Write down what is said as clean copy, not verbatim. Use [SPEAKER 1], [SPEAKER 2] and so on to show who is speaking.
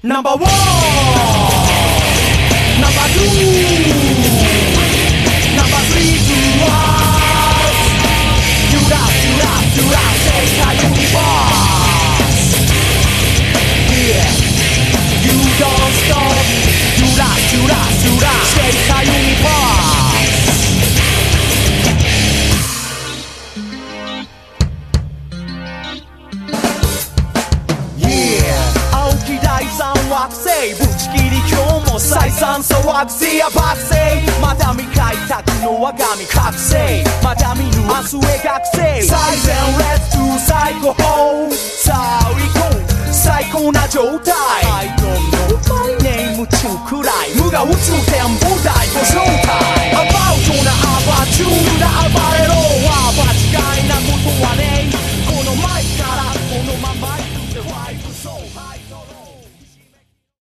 [SPEAKER 1] Number one, number two, number three to us. You love, Seika Universe. Yeah, you don't stop. You love, Seika Universe.惑星ぶち切り今日も再三騒ぐせや爆星また未開拓の我が身覚醒また見ぬ明日描くせ最善 Let's do 最高峰さあ行こう最高な状態 I don't know my name 宇宙くらい無我宇宙展望台ご招待アバウトなアバチュールな暴れろは間違いなことはねこの前からこのまま行くぜ